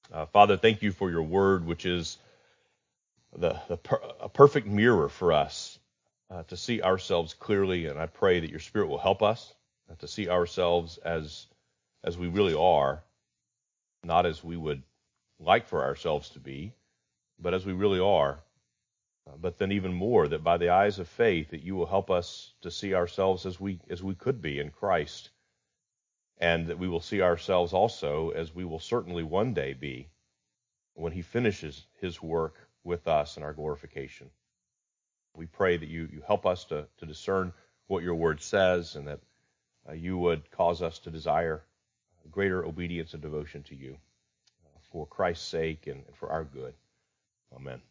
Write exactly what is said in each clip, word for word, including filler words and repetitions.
Uh, Father, thank you for your word, which is the, the per, a perfect mirror for us uh, to see ourselves clearly, and I pray that your Spirit will help us uh, to see ourselves as as we really are, not as we would like for ourselves to be, but as we really are. Uh, but then even more, that by the eyes of faith, that you will help us to see ourselves as we as we could be in Christ, and that we will see ourselves also as we will certainly one day be when he finishes his work with us in our glorification. We pray that you, you help us to, to discern what your word says, and that uh, you would cause us to desire greater obedience and devotion to you uh, for Christ's sake and, and for our good. Amen.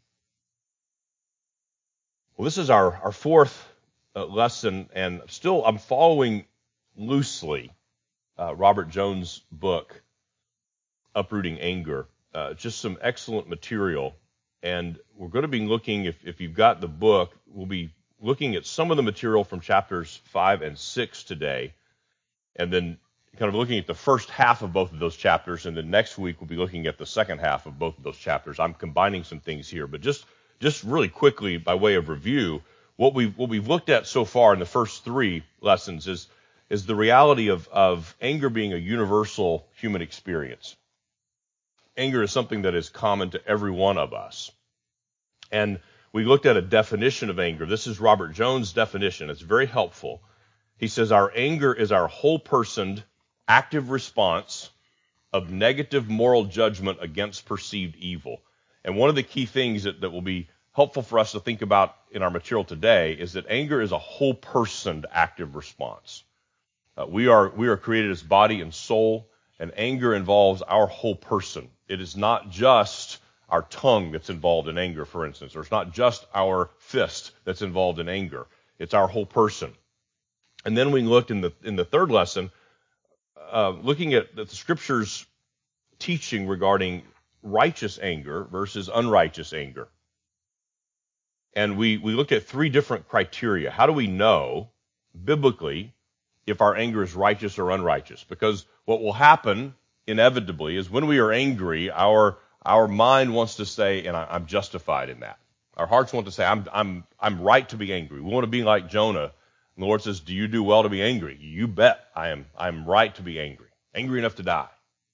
Well, this is our, our fourth uh, lesson, and still I'm following loosely uh, Robert Jones' book, Uprooting Anger. Uh, just some excellent material. And we're going to be looking, if, if you've got the book, we'll be looking at some of the material from chapters five and six today, and then kind of looking at the first half of both of those chapters, and then next week we'll be looking at the second half of both of those chapters. I'm combining some things here, but just just really quickly by way of review, what we've what we've looked at so far in the first three lessons is is the reality of, of anger being a universal human experience. Anger is something that is common to every one of us. And we looked at a definition of anger. This is Robert Jones' definition. It's very helpful. He says, our anger is our whole-personed, active response of negative moral judgment against perceived evil. And one of the key things that, that will be helpful for us to think about in our material today is that anger is a whole-personed active response. Uh, we are we are created as body and soul, and anger involves our whole person. It is not just our tongue that's involved in anger, for instance, or it's not just our fist that's involved in anger. It's our whole person. And then we looked in the in the third lesson, uh, looking at the Scripture's teaching regarding righteous anger versus unrighteous anger. And we, we looked at three different criteria. How do we know, biblically, if our anger is righteous or unrighteous? Because what will happen inevitably is when we are angry, our our mind wants to say, and I, I'm justified in that. Our hearts want to say, I'm I'm I'm right to be angry. We want to be like Jonah. And the Lord says, do you do well to be angry? You bet I am I'm right to be angry. Angry enough to die.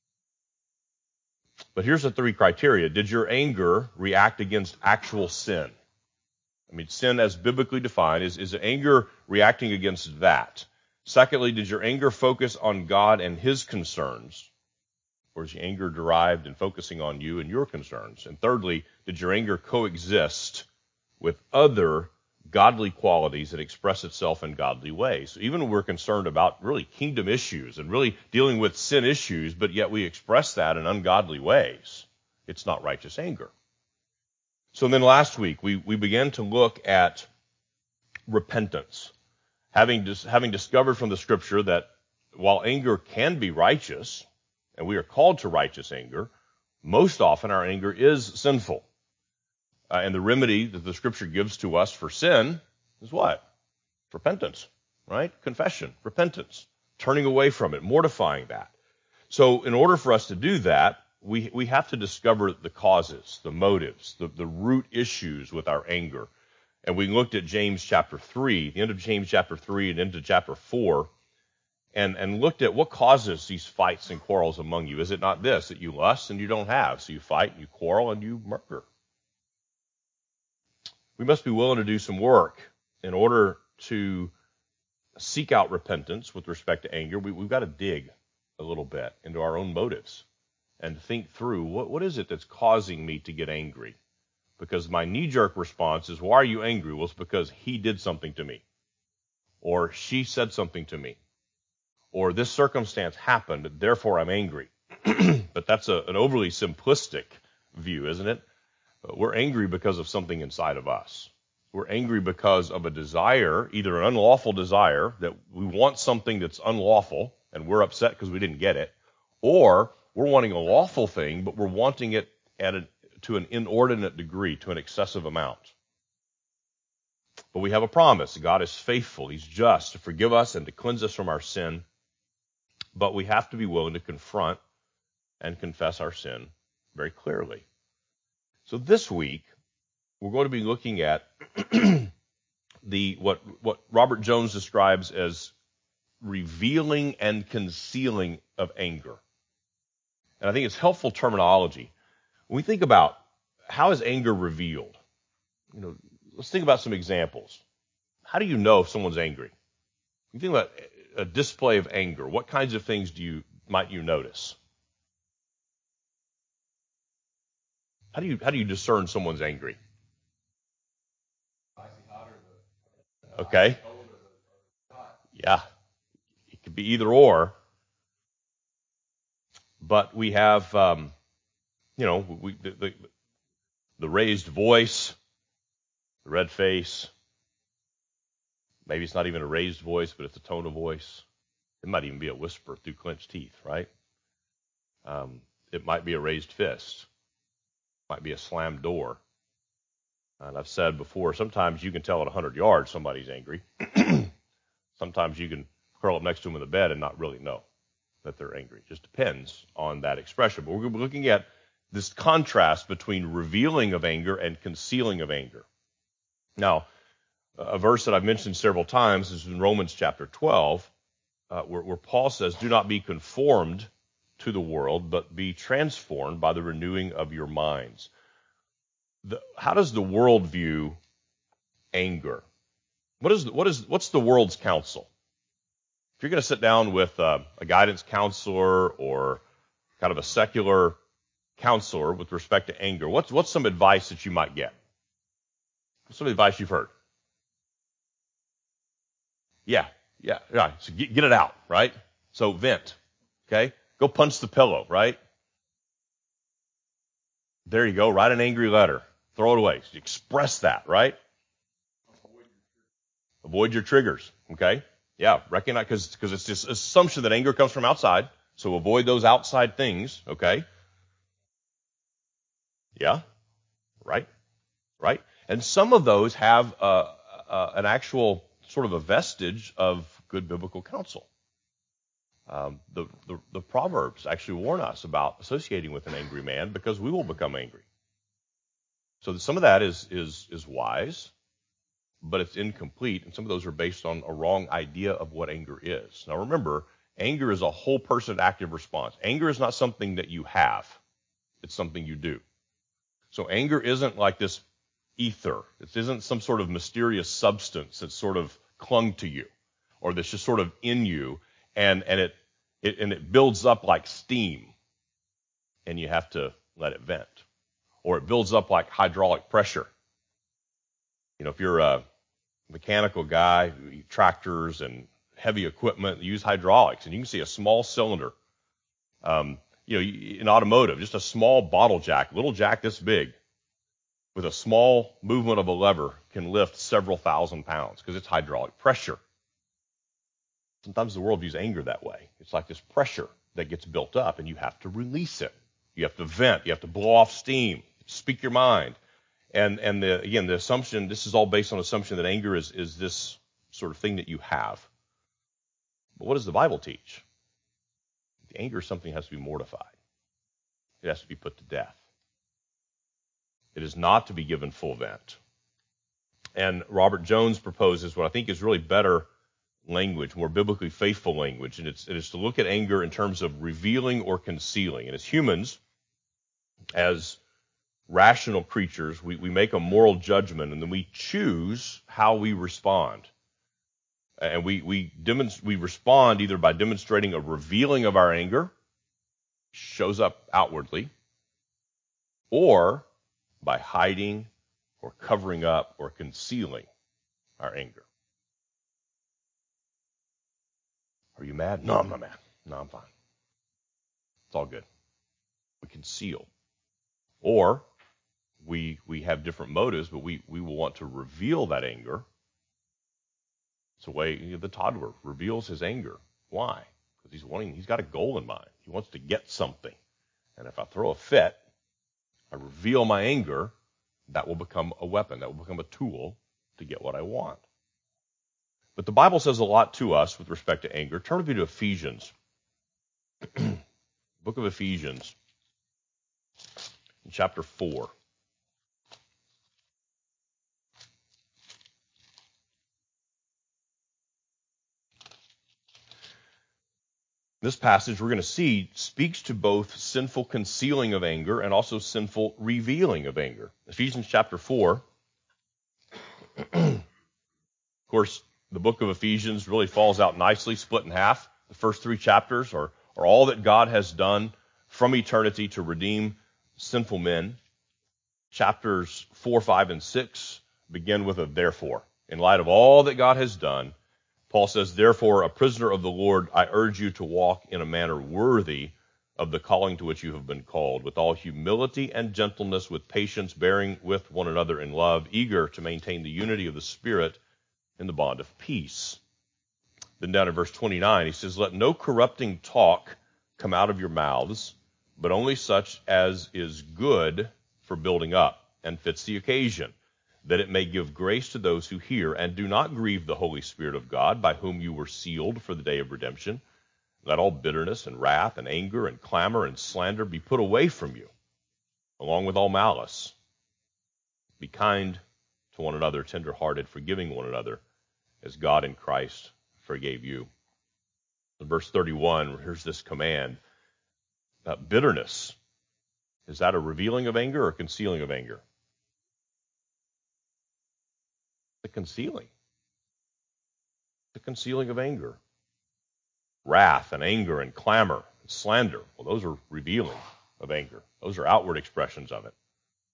But here's the three criteria. Did your anger react against actual sin? I mean, sin as biblically defined, is, is anger reacting against that? Secondly, did your anger focus on God and his concerns? Or is your anger derived in focusing on you and your concerns? And thirdly, did your anger coexist with other godly qualities that express itself in godly ways? So even when we're concerned about really kingdom issues and really dealing with sin issues, but yet we express that in ungodly ways, it's not righteous anger. So then last week, we, we began to look at repentance. Having, dis, having discovered from the Scripture that while anger can be righteous, and we are called to righteous anger, most often our anger is sinful. Uh, and the remedy that the Scripture gives to us for sin is what? Repentance, right? Confession, repentance, turning away from it, mortifying that. So in order for us to do that, we we have to discover the causes, the motives, the, the root issues with our anger. And we looked at James chapter three, the end of James chapter three and into chapter four, and, and looked at what causes these fights and quarrels among you. Is it not this, that you lust and you don't have? So you fight, and you quarrel, and you murder. We must be willing to do some work in order to seek out repentance with respect to anger. We, we've got to dig a little bit into our own motives and think through, what, what is it that's causing me to get angry? Because my knee-jerk response is, why are you angry? Well, it's because he did something to me, or she said something to me, or this circumstance happened, therefore I'm angry. But that's a, an overly simplistic view, isn't it? We're angry because of something inside of us. We're angry because of a desire, either an unlawful desire, that we want something that's unlawful, and we're upset because we didn't get it, or we're wanting a lawful thing, but we're wanting it at a, to an inordinate degree, to an excessive amount. But we have a promise. God is faithful. He's just to forgive us and to cleanse us from our sin. But we have to be willing to confront and confess our sin very clearly. So this week, we're going to be looking at the what what Robert Jones describes as revealing and concealing of anger. And I think it's helpful terminology. When we think about how is anger revealed, you know, let's think about some examples. How do you know if someone's angry? You think about a display of anger. What kinds of things do you might you notice? How do you how do you discern someone's angry? Okay. Yeah. It could be either or. But we have, um, you know, we, the, the, the raised voice, the red face. Maybe it's not even a raised voice, but it's a tone of voice. It might even be a whisper through clenched teeth, right? Um, it might be a raised fist. It might be a slammed door. And I've said before, sometimes you can tell at one hundred yards somebody's angry. Sometimes you can curl up next to them in the bed and not really know that they're angry. It just depends on that expression. But we're going to be looking at this contrast between revealing of anger and concealing of anger. Now, a verse that I've mentioned several times is in Romans chapter twelve, uh, where, where Paul says, "Do not be conformed to the world, but be transformed by the renewing of your minds." The, how does the world view anger? What is what is what's the world's counsel? If you're going to sit down with uh, a guidance counselor or kind of a secular counselor with respect to anger, what's what's some advice that you might get? What's some advice you've heard? Yeah, yeah, yeah. So get, get it out, right? So vent, okay? Go punch the pillow, right? There you go. Write an angry letter. Throw it away. Express that, right? Avoid your triggers, okay? Yeah, recognize, because because it's this assumption that anger comes from outside, so avoid those outside things, okay? Yeah, right, right. And some of those have uh, uh, an actual sort of a vestige of good biblical counsel. Um, the, the the Proverbs actually warn us about associating with an angry man because we will become angry. So some of that is is is wise, but it's incomplete, and some of those are based on a wrong idea of what anger is. Now remember, anger is a whole person active response. Anger is not something that you have. It's something you do. So anger isn't like this ether. It isn't some sort of mysterious substance that's sort of clung to you or that's just sort of in you, and, and it, it and it builds up like steam, and you have to let it vent. Or it builds up like hydraulic pressure. You know, if you're a mechanical guy, tractors and heavy equipment use hydraulics, and you can see a small cylinder. Um, you know, in automotive, just a small bottle jack, little jack this big, with a small movement of a lever can lift several thousand pounds because it's hydraulic pressure. Sometimes the world views anger that way. It's like this pressure that gets built up, and you have to release it. You have to vent. You have to blow off steam, speak your mind. And and the, again, the assumption, this is all based on the assumption that anger is, is this sort of thing that you have. But what does the Bible teach? The anger is something that has to be mortified. It has to be put to death. It is not to be given full vent. And Robert Jones proposes what I think is really better language, more biblically faithful language, and it's, it is to look at anger in terms of revealing or concealing. And as humans, as rational creatures, we, we make a moral judgment, and then we choose how we respond. And we we demonst- we respond either by demonstrating a revealing of our anger, shows up outwardly, or by hiding or covering up or concealing our anger. Are you mad? No, I'm not mad. No, I'm fine. It's all good. We conceal. Or we we have different motives, but we, we will want to reveal that anger. It's the way, you know, the toddler reveals his anger. Why? Because he's wanting, he's got a goal in mind. He wants to get something. And if I throw a fit, I reveal my anger, that will become a weapon. That will become a tool to get what I want. But the Bible says a lot to us with respect to anger. Turn with me to Ephesians. Book of Ephesians. chapter four. This passage we're going to see speaks to both sinful concealing of anger and also sinful revealing of anger. Ephesians chapter four. Of course, the book of Ephesians really falls out nicely, split in half. The first three chapters are, are all that God has done from eternity to redeem sinful men. Chapters four, five, and six begin with a therefore. In light of all that God has done, Paul says, therefore, a prisoner of the Lord, I urge you to walk in a manner worthy of the calling to which you have been called, with all humility and gentleness, with patience, bearing with one another in love, eager to maintain the unity of the Spirit in the bond of peace. Then down in verse twenty-nine, he says, let no corrupting talk come out of your mouths, but only such as is good for building up and fits the occasion, that it may give grace to those who hear, and do not grieve the Holy Spirit of God, by whom you were sealed for the day of redemption. Let all bitterness and wrath and anger and clamor and slander be put away from you, along with all malice. Be kind to one another, tender-hearted, forgiving one another, as God in Christ forgave you. In verse thirty-one, here's this command. Uh, bitterness, is that a revealing of anger or concealing of anger? The concealing. The concealing of anger. Wrath and anger and clamor and slander. Well, those are revealing of anger. Those are outward expressions of it.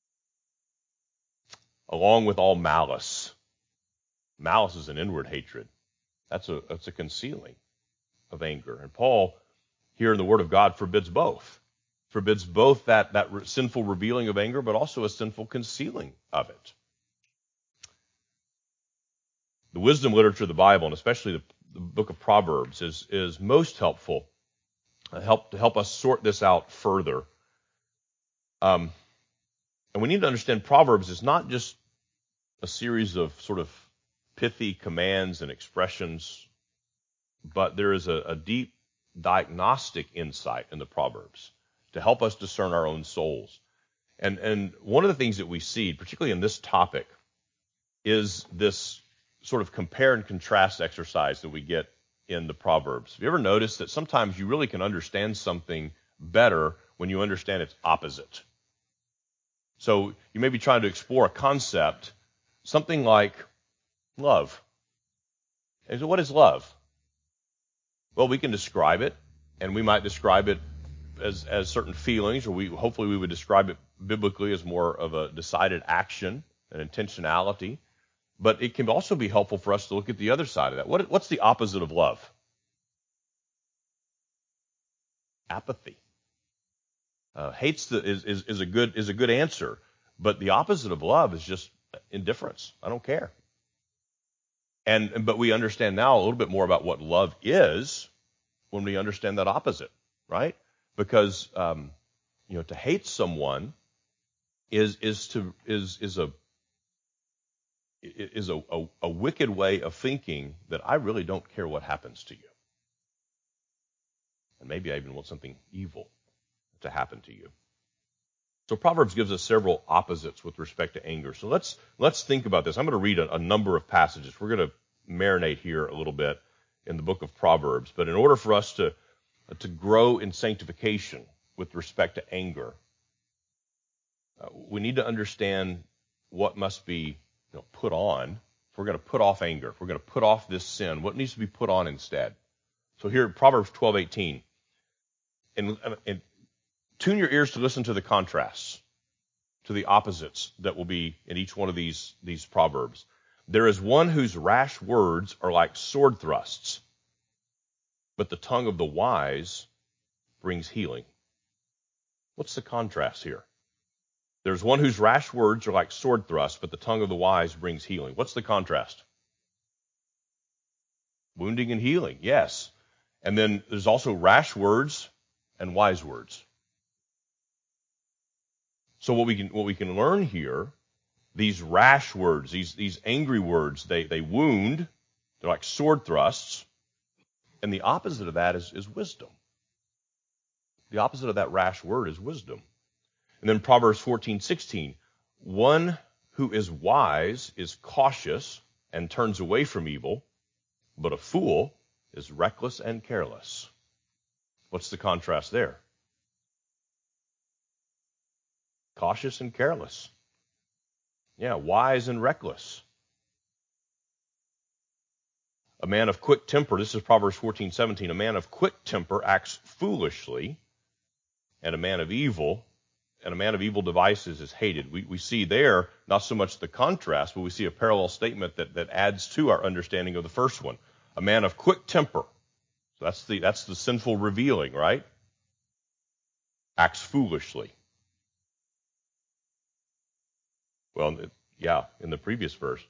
Along with all malice. Malice is an inward hatred. That's a, that's a concealing of anger. And Paul, here in the Word of God, forbids both. Forbids both that, that sinful revealing of anger, but also a sinful concealing of it. The wisdom literature of the Bible, and especially the, the book of Proverbs, is, is most helpful uh, help, to help us sort this out further. Um, and we need to understand Proverbs is not just a series of sort of pithy commands and expressions, but there is a, a deep diagnostic insight in the Proverbs to help us discern our own souls. And, and one of the things that we see, particularly in this topic, is this sort of compare and contrast exercise that we get in the Proverbs. Have you ever noticed that sometimes you really can understand something better when you understand its opposite? So you may be trying to explore a concept, something like love. And so what is love? Well, we can describe it, and we might describe it as, as certain feelings, or we hopefully we would describe it biblically as more of a decided action, an intentionality. But it can also be helpful for us to look at the other side of that. What, what's the opposite of love? Apathy. Uh, hates the, is, is, is, a good, is a good answer, but the opposite of love is just indifference. I don't care. And but we understand now a little bit more about what love is when we understand that opposite, right? Because um, you know, to hate someone is is to is is a is a, a, a wicked way of thinking that I really don't care what happens to you. And maybe I even want something evil to happen to you. So Proverbs gives us several opposites with respect to anger. So let's let's think about this. I'm going to read a, a number of passages. We're going to marinate here a little bit in the book of Proverbs. But in order for us to, to grow in sanctification with respect to anger, uh, we need to understand what must be you know, put on. If we're going to put off anger, if we're going to put off this sin, what needs to be put on instead? So here, Proverbs twelve eighteen. And, and tune your ears to listen to the contrasts, to the opposites that will be in each one of these, these proverbs. There is one whose rash words are like sword thrusts, but the tongue of the wise brings healing. What's the contrast here? There's one whose rash words are like sword thrusts, but the tongue of the wise brings healing. What's the contrast? Wounding and healing, yes. And then there's also rash words and wise words. So what we can what we can learn here, these rash words, these these angry words, they they wound, they're like sword thrusts, and the opposite of that is, is wisdom. The opposite of that rash word is wisdom. And then Proverbs fourteen sixteen, one who is wise is cautious and turns away from evil, but a fool is reckless and careless. What's the contrast there? Cautious and careless. Yeah, wise and reckless. A man of quick temper, this is Proverbs fourteen seventeen, a man of quick temper acts foolishly, and a man of evil, and a man of evil devices is hated. We, we see there not so much the contrast, but we see a parallel statement that, that adds to our understanding of the first one. A man of quick temper, so that's the, that's the sinful revealing, right? Acts foolishly. Well, yeah, in the previous verse.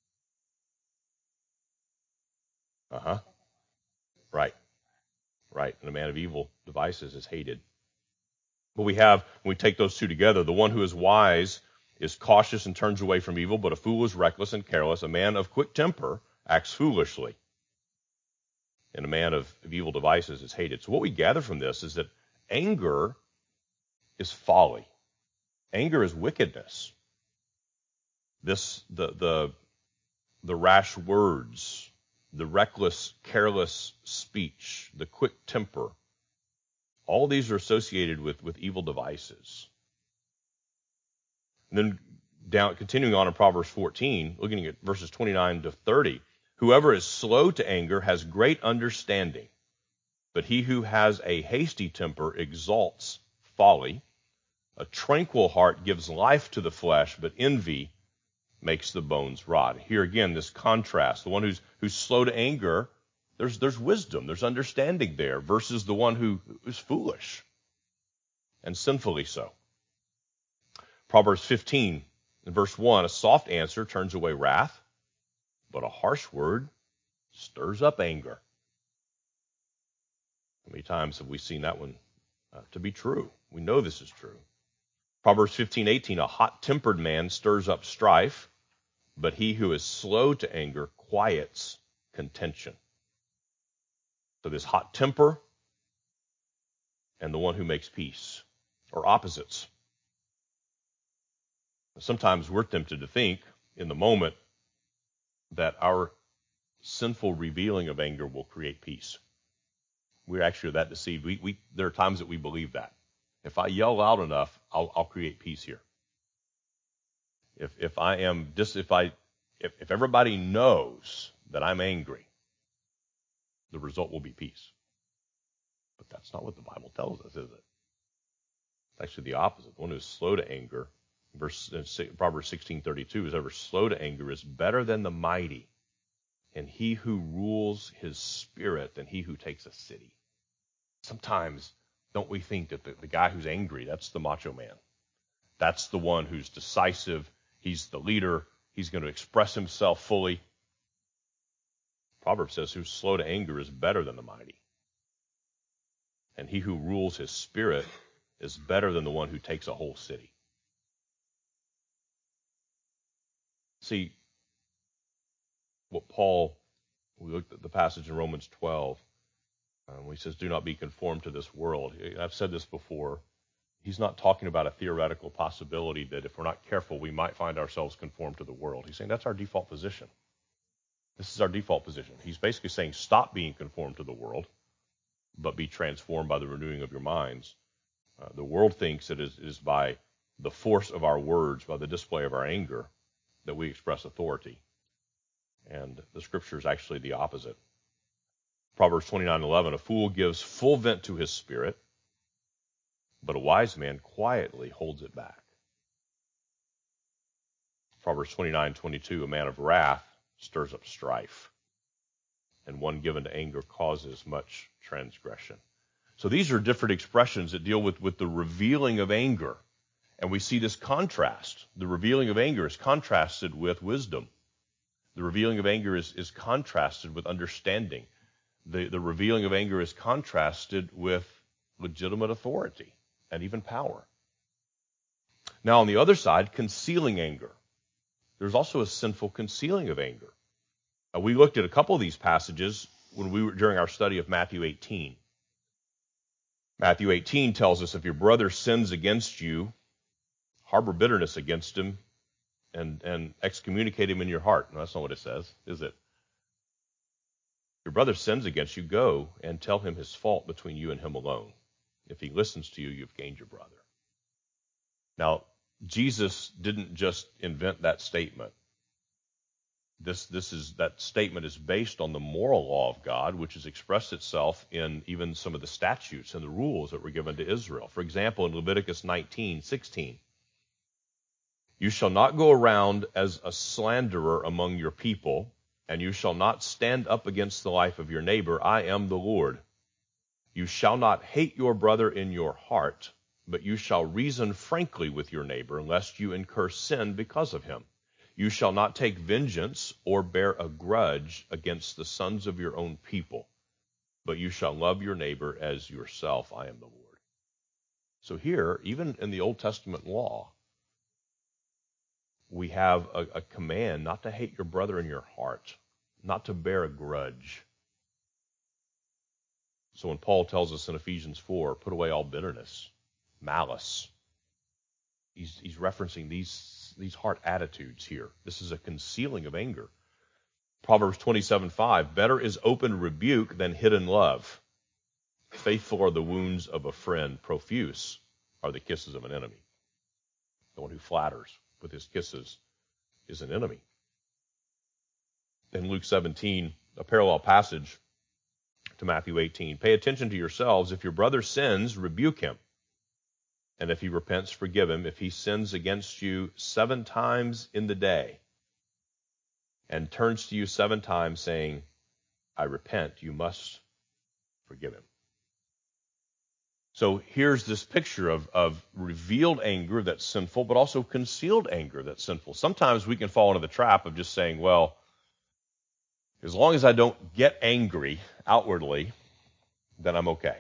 Uh-huh. Right. Right. And a man of evil devices is hated. But we have, when we take those two together, the one who is wise is cautious and turns away from evil, but a fool is reckless and careless. A man of quick temper acts foolishly, and a man of, of evil devices is hated. So what we gather from this is that anger is folly. Anger is wickedness. This, the, the, the rash words, the reckless, careless speech, the quick temper, all these are associated with, with evil devices. And then down, continuing on in Proverbs fourteen, looking at verses twenty-nine to thirty, whoever is slow to anger has great understanding, but he who has a hasty temper exalts folly. A tranquil heart gives life to the flesh, but envy makes the bones rot. Here again, this contrast. The one who's who's slow to anger, there's there's wisdom, there's understanding there, versus the one who is foolish and sinfully so. Proverbs fifteen, in verse one, a soft answer turns away wrath, but a harsh word stirs up anger. How many times have we seen that one uh, to be true? We know this is true. Proverbs fifteen eighteen, a hot-tempered man stirs up strife, but he who is slow to anger quiets contention. So this hot temper and the one who makes peace are opposites. Sometimes we're tempted to think in the moment that our sinful revealing of anger will create peace. We're actually that deceived. We, we, there are times that we believe that. If I yell loud enough, I'll, I'll create peace here. If if I am dis, if I if, if everybody knows that I'm angry, the result will be peace. But that's not what the Bible tells us, is it? It's actually the opposite. The one who is slow to anger, verse Proverbs sixteen thirty-two, is ever slow to anger is better than the mighty, and he who rules his spirit than he who takes a city. Sometimes don't we think that the, the guy who's angry, that's the macho man. That's the one who's decisive. He's the leader. He's going to express himself fully. Proverbs says, who's slow to anger is better than the mighty. And he who rules his spirit is better than the one who takes a whole city. See, what Paul, we looked at the passage in Romans twelve, um, he says, do not be conformed to this world. I've said this before. He's not talking about a theoretical possibility that if we're not careful, we might find ourselves conformed to the world. He's saying that's our default position. This is our default position. He's basically saying stop being conformed to the world, but be transformed by the renewing of your minds. Uh, the world thinks it is, is by the force of our words, by the display of our anger, that we express authority. And the scripture is actually the opposite. Proverbs twenty-nine eleven, a fool gives full vent to his spirit, but a wise man quietly holds it back. Proverbs twenty-nine twenty-two, a man of wrath stirs up strife, and one given to anger causes much transgression. So these are different expressions that deal with, with the revealing of anger. And we see this contrast. The revealing of anger is contrasted with wisdom. The revealing of anger is, is contrasted with understanding. The, the revealing of anger is contrasted with legitimate authority and even power. Now, on the other side, concealing anger. There's also a sinful concealing of anger. Uh, we looked at a couple of these passages when we were during our study of Matthew eighteen. Matthew eighteen tells us if your brother sins against you, harbor bitterness against him and, and excommunicate him in your heart. No, that's not what it says, is it? Your brother sins against you, go and tell him his fault between you and him alone. If he listens to you, you've gained your brother. Now, Jesus didn't just invent that statement. This, this is, that statement is based on the moral law of God, which has expressed itself in even some of the statutes and the rules that were given to Israel. For example, in Leviticus nineteen sixteen, you shall not go around as a slanderer among your people, and you shall not stand up against the life of your neighbor. I am the Lord. You shall not hate your brother in your heart, but you shall reason frankly with your neighbor, lest you incur sin because of him. You shall not take vengeance or bear a grudge against the sons of your own people, but you shall love your neighbor as yourself. I am the Lord. So here, even in the Old Testament law, we have a, a command not to hate your brother in your heart, not to bear a grudge. So when Paul tells us in Ephesians four, put away all bitterness, malice, he's, he's referencing these these heart attitudes here. This is a concealing of anger. Proverbs twenty-seven five, better is open rebuke than hidden love. Faithful are the wounds of a friend, profuse are the kisses of an enemy. The one who flatters with his kisses is an enemy. In Luke seventeen, a parallel passage to Matthew eighteen, pay attention to yourselves. If your brother sins, rebuke him. And if he repents, forgive him. If he sins against you seven times in the day and turns to you seven times saying, I repent, you must forgive him. So here's this picture of, of revealed anger that's sinful, but also concealed anger that's sinful. Sometimes we can fall into the trap of just saying, well, as long as I don't get angry outwardly, then I'm okay.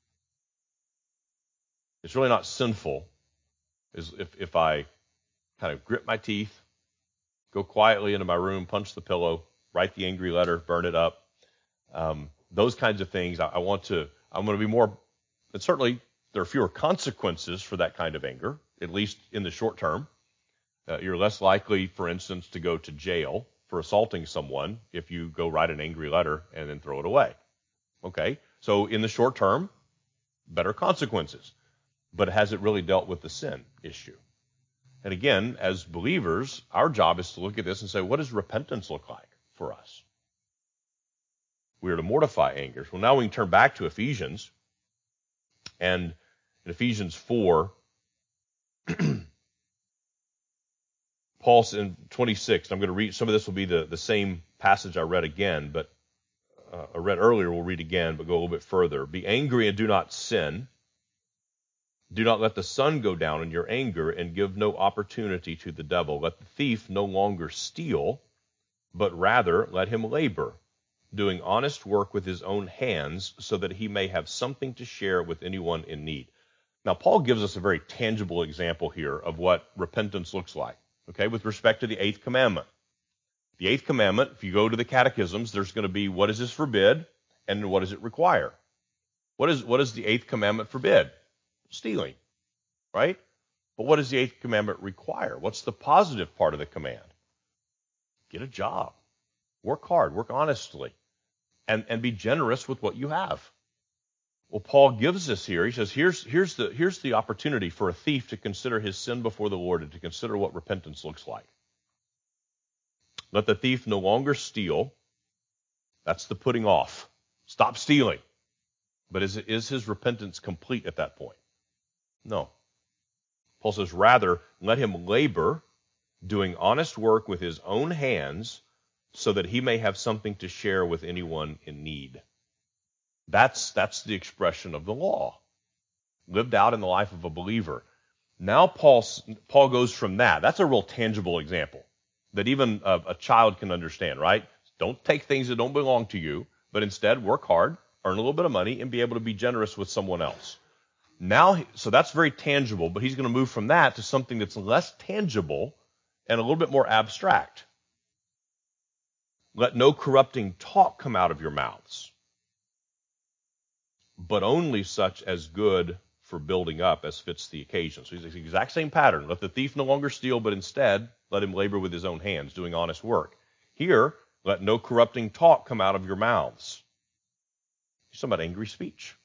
It's really not sinful is if, if I kind of grit my teeth, go quietly into my room, punch the pillow, write the angry letter, burn it up. Um, those kinds of things. I, I want to, I'm going to be more, and certainly there are fewer consequences for that kind of anger, at least in the short term. Uh, you're less likely, for instance, to go to jail for assaulting someone if you go write an angry letter and then throw it away. Okay? So in the short term, better consequences. But has it really dealt with the sin issue? And again, as believers, our job is to look at this and say, what does repentance look like for us? We are to mortify anger. Well, now we can turn back to Ephesians. And in Ephesians four, Paul in twenty-six, I'm going to read, some of this will be the, the same passage I read again, but uh, I read earlier, we'll read again, but go a little bit further. Be angry and do not sin. Do not let the sun go down in your anger, and give no opportunity to the devil. Let the thief no longer steal, but rather let him labor, doing honest work with his own hands, so that he may have something to share with anyone in need. Now, Paul gives us a very tangible example here of what repentance looks like, okay, with respect to the eighth commandment. The eighth commandment, if you go to the catechisms, there's going to be what does this forbid and what does it require? What is, what does the eighth commandment forbid? Stealing, right? But what does the eighth commandment require? What's the positive part of the command? Get a job. Work hard. Work honestly. And, and be generous with what you have. Well, Paul gives us here. He says, here's, here's, the, here's the opportunity for a thief to consider his sin before the Lord and to consider what repentance looks like. Let the thief no longer steal. That's the putting off. Stop stealing. But is, is his repentance complete at that point? No. Paul says, rather, let him labor, doing honest work with his own hands, so that he may have something to share with anyone in need. That's, that's the expression of the law, lived out in the life of a believer. Now Paul, Paul goes from that. That's a real tangible example that even a, a child can understand, right? Don't take things that don't belong to you, but instead work hard, earn a little bit of money, and be able to be generous with someone else. Now, so that's very tangible, but he's going to move from that to something that's less tangible and a little bit more abstract. Let no corrupting talk come out of your mouths, but only such as good for for building up as fits the occasion. So he's the exact same pattern. Let the thief no longer steal, but instead let him labor with his own hands, doing honest work. Here, let no corrupting talk come out of your mouths. He's talking about angry speech.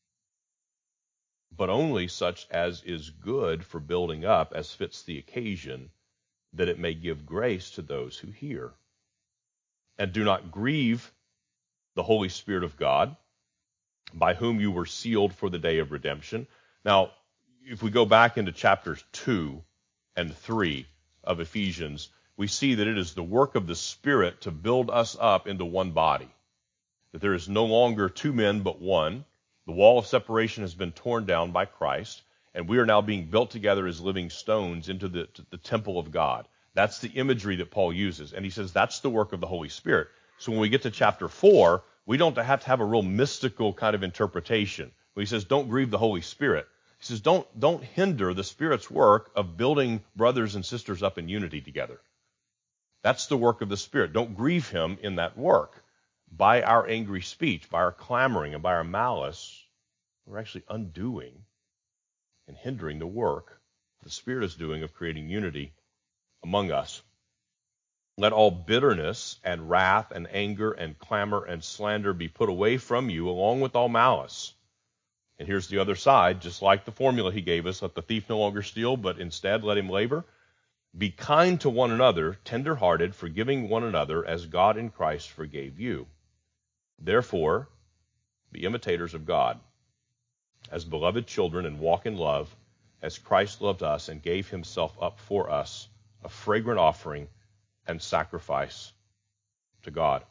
But only such as is good for building up as fits the occasion, that it may give grace to those who hear. And do not grieve the Holy Spirit of God, by whom you were sealed for the day of redemption. Now, if we go back into chapters two and three of Ephesians, we see that it is the work of the Spirit to build us up into one body. That there is no longer two men but one. The wall of separation has been torn down by Christ, and we are now being built together as living stones into the, the temple of God. That's the imagery that Paul uses. And he says that's the work of the Holy Spirit. So when we get to chapter four, we don't have to have a real mystical kind of interpretation. When he says, don't grieve the Holy Spirit, he says, don't, don't hinder the Spirit's work of building brothers and sisters up in unity together. That's the work of the Spirit. Don't grieve him in that work. By our angry speech, by our clamoring, and by our malice, we're actually undoing and hindering the work the Spirit is doing of creating unity among us. Let all bitterness and wrath and anger and clamor and slander be put away from you, along with all malice. And here's the other side, just like the formula he gave us, let the thief no longer steal, but instead let him labor. Be kind to one another, tender-hearted, forgiving one another, as God in Christ forgave you. Therefore, be imitators of God, as beloved children, and walk in love, as Christ loved us and gave himself up for us, a fragrant offering and sacrifice to God.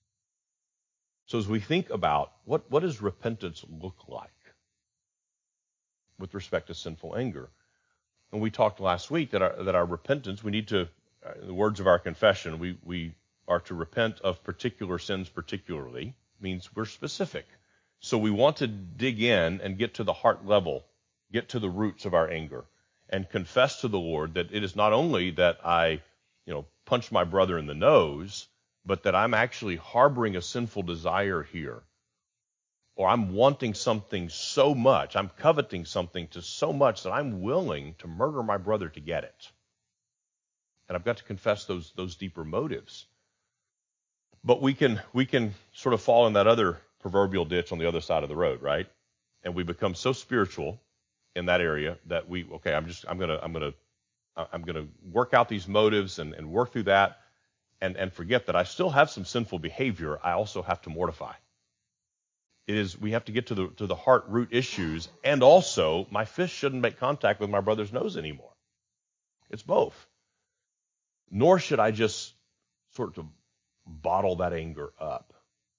So as we think about what, what does repentance look like with respect to sinful anger? And we talked last week that our, that our repentance, we need to, in the words of our confession, we, we are to repent of particular sins particularly, means we're specific. So we want to dig in and get to the heart level, get to the roots of our anger, and confess to the Lord that it is not only that I, you know, punch my brother in the nose, but that I'm actually harboring a sinful desire here. Or I'm wanting something so much, I'm coveting something to so much that I'm willing to murder my brother to get it. And I've got to confess those those deeper motives. But we can we can sort of fall in that other proverbial ditch on the other side of the road, right? And we become so spiritual in that area that we okay, I'm just I'm gonna I'm gonna I'm gonna work out these motives and, and work through that and, and forget that I still have some sinful behavior I also have to mortify. It is we have to get to the to the heart root issues, and also my fist shouldn't make contact with my brother's nose anymore. It's both. Nor should I just sort of bottle that anger up,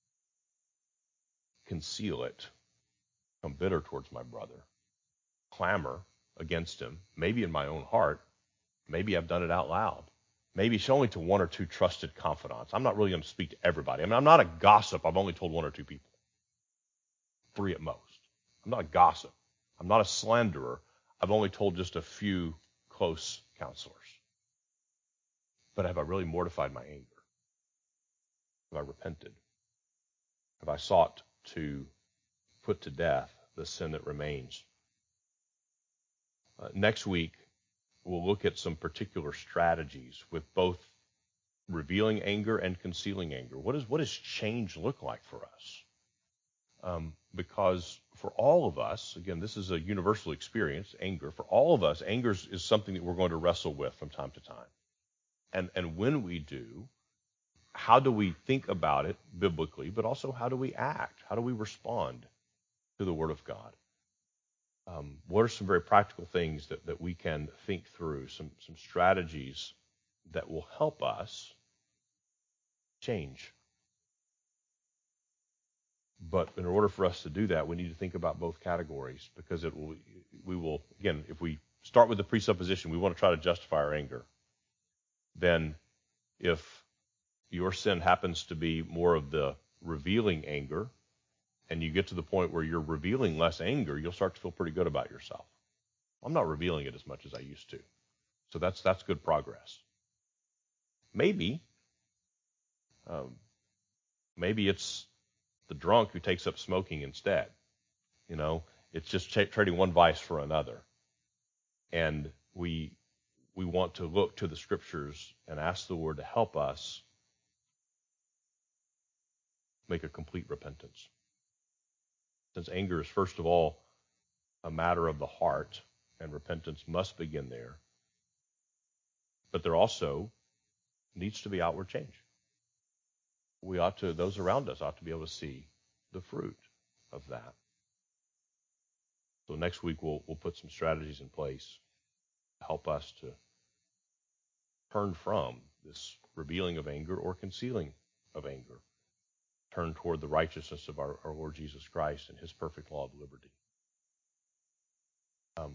conceal it, become bitter towards my brother, clamor against him, maybe in my own heart, maybe I've done it out loud. Maybe it's only to one or two trusted confidants. I'm not really going to speak to everybody. I mean, I'm not a gossip. I've only told one or two people. Three at most. I'm not a gossip. I'm not a slanderer. I've only told just a few close counselors. But have I really mortified my anger? Have I repented? Have I sought to put to death the sin that remains? Uh, next week, we'll look at some particular strategies with both revealing anger and concealing anger. What, is, what does change look like for us? Um, because for all of us, again, this is a universal experience, anger. For all of us, anger is something that we're going to wrestle with from time to time. And, and when we do, how do we think about it biblically, but also how do we act? How do we respond to the Word of God? Um, what are some very practical things that, that we can think through, some, some strategies that will help us change? But in order for us to do that, we need to think about both categories, because it will, we will, again, if we start with the presupposition, we want to try to justify our anger, then if your sin happens to be more of the revealing anger, and you get to the point where you're revealing less anger, you'll start to feel pretty good about yourself. I'm not revealing it as much as I used to. So that's that's good progress. Maybe, um, maybe it's the drunk who takes up smoking instead, you know, It's just tra- trading one vice for another. And we we want to look to the Scriptures and ask the Lord to help us make a complete repentance. Since anger is, first of all, a matter of the heart, and repentance must begin there, but there also needs to be outward change. We ought to, those around us ought to be able to see the fruit of that. So next week we'll we'll put some strategies in place to help us to turn from this revealing of anger or concealing of anger. Turn toward the righteousness of our, our Lord Jesus Christ and his perfect law of liberty. Um,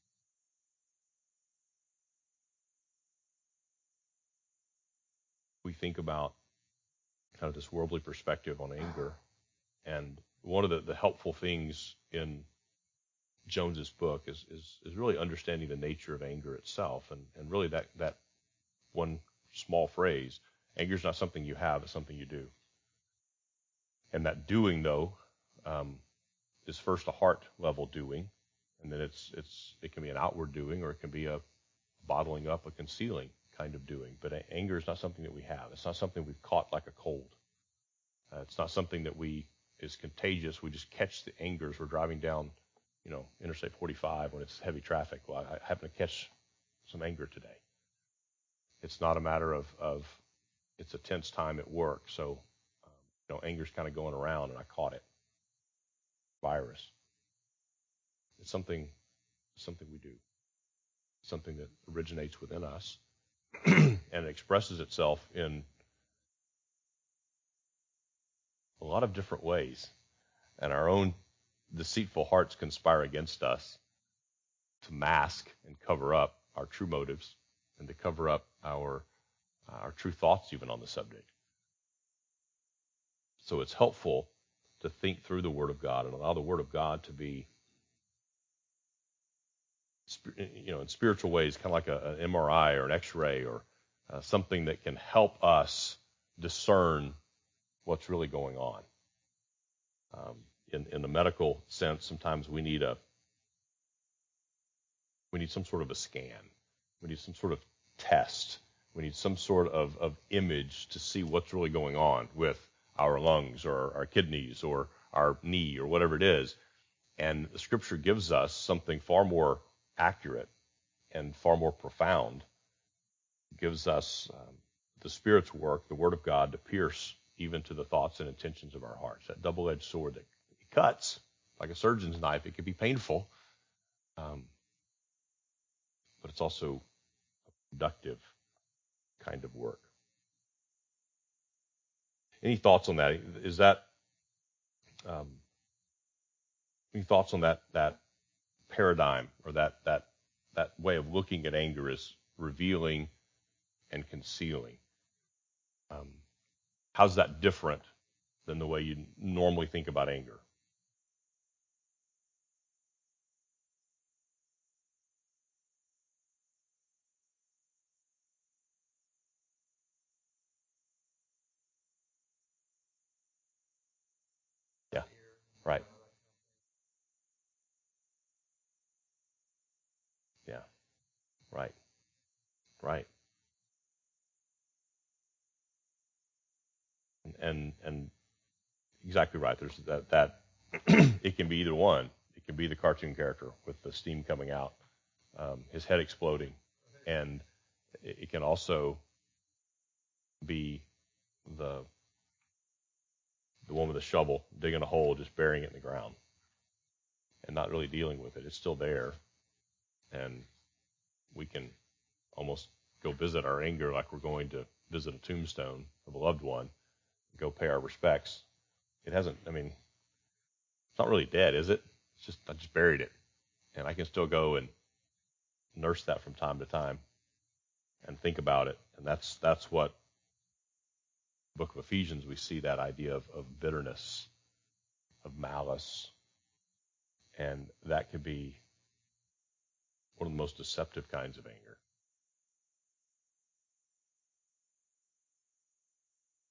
we think about kind of this worldly perspective on anger, and one of the, the helpful things in Jones's book is, is is really understanding the nature of anger itself, and, and really that, that one small phrase, anger is not something you have, it's something you do. And that doing, though, um, is first a heart level doing, and then it's it's it can be an outward doing, or it can be a bottling up, a concealing kind of doing. But anger is not something that we have. It's not something we've caught like a cold. Uh, it's not something that we is contagious. We just catch the anger as we're driving down, you know, Interstate forty-five when it's heavy traffic. Well, I happen to catch some anger today. It's not a matter of, of it's a tense time at work, so um, you know, anger's kind of going around, and I caught it. Virus. It's something, something we do. Something that originates within us, and it expresses itself in a lot of different ways. And our own deceitful hearts conspire against us to mask and cover up our true motives, and to cover up our uh, our true thoughts even on the subject. So it's helpful to think through the Word of God and allow the Word of God to be, you know, in spiritual ways, kind of like a, an M R I or an X-ray, or uh, something that can help us discern what's really going on. Um, in, in the medical sense, sometimes we need a we need some sort of a scan. We need some sort of test. We need some sort of, of image to see what's really going on with our lungs or our kidneys or our knee or whatever it is. And the Scripture gives us something far more accurate and far more profound. It gives us um, the Spirit's work, the Word of God, to pierce even to the thoughts and intentions of our hearts. That double-edged sword that cuts like a surgeon's knife. It can be painful, um, but it's also a productive kind of work. Any thoughts on that? Is that um, any thoughts on that that paradigm, or that that that way of looking at anger as revealing and concealing? Um, how's that different than the way you normally think about anger? Yeah, right. Yeah, right, right. And and, and exactly right. There's that that it can be either one. It can be the cartoon character with the steam coming out, um, his head exploding, and it, it can also be the the one with the shovel digging a hole, just burying it in the ground, and not really dealing with it. It's still there, and we can almost go visit our anger like we're going to visit a tombstone of a loved one, go pay our respects. It hasn't. I mean, it's not really dead, is it? It's just I just buried it, and I can still go and nurse that from time to time and think about it. And that's that's what the book of Ephesians, we see that idea of, of bitterness, of malice, and that can be one of the most deceptive kinds of anger.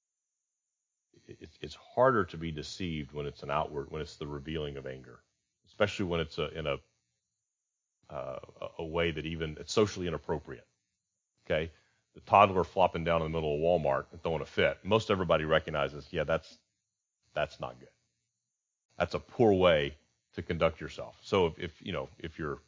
It, it's harder to be deceived when it's an outward, when it's the revealing of anger. It's especially when it's a, in a uh, a way that even it's socially inappropriate. Okay, the toddler flopping down in the middle of Walmart and throwing a fit. Most everybody recognizes, yeah, that's that's not good. That's a poor way to conduct yourself. So if, if you know if you're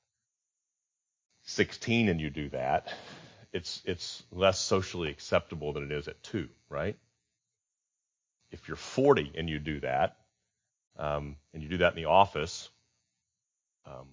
sixteen and you do that, it's it's less socially acceptable than it is at two, right? If you're forty and you do that, um, and you do that in the office, um,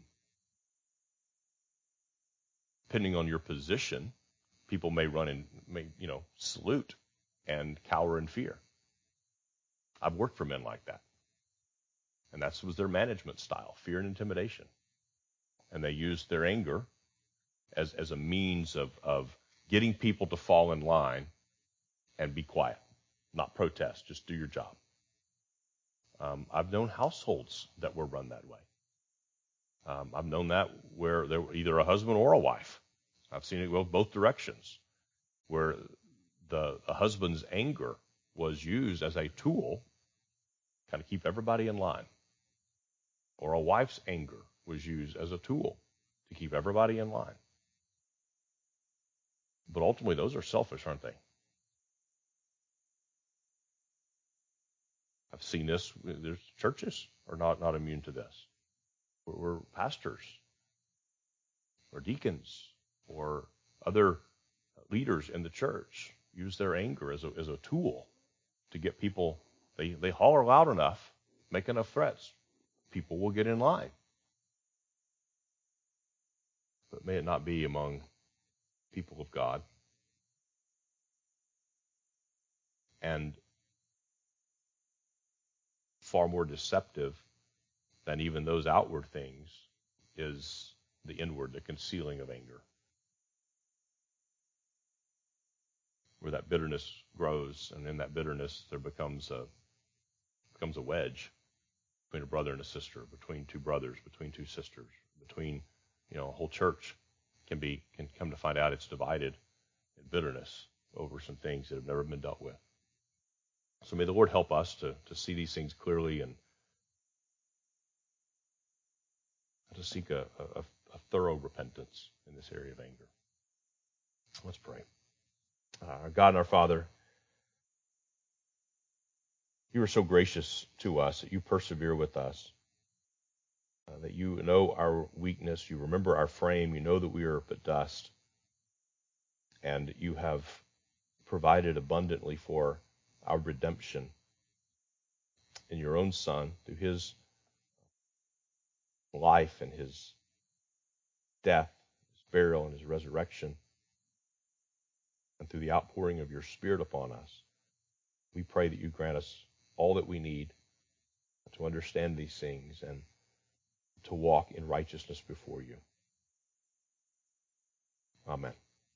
depending on your position, people may run and may you know salute and cower in fear. I've worked for men like that, and that was their management style: fear and intimidation. And they used their anger as as a means of of getting people to fall in line and be quiet, not protest, just do your job. Um, I've known households that were run that way. Um, I've known that where there were either a husband or a wife. I've seen it go both directions, where the, the husband's anger was used as a tool to kind of keep everybody in line, or a wife's anger was used as a tool to keep everybody in line. But ultimately, those are selfish, aren't they? I've seen this. There's churches are not, not immune to this. We're, we're pastors or deacons or other leaders in the church use their anger as a, as a tool to get people. They, they holler loud enough, make enough threats, people will get in line. But may it not be among people of God. And far more deceptive than even those outward things is the inward, the concealing of anger, where that bitterness grows, and in that bitterness there becomes a becomes a wedge between a brother and a sister, between two brothers, between two sisters, between you know a whole church can be can come to find out it's divided in bitterness over some things that have never been dealt with. So may the Lord help us to to see these things clearly and to seek a, a, a thorough repentance in this area of anger. Let's pray. Uh, our God and our Father, you are so gracious to us that you persevere with us, uh, that you know our weakness, you remember our frame, you know that we are but dust, and you have provided abundantly for our redemption in your own Son through his life and his death, his burial, and his resurrection, and through the outpouring of your Spirit upon us. We pray that you grant us all that we need to understand these things and to walk in righteousness before you. Amen.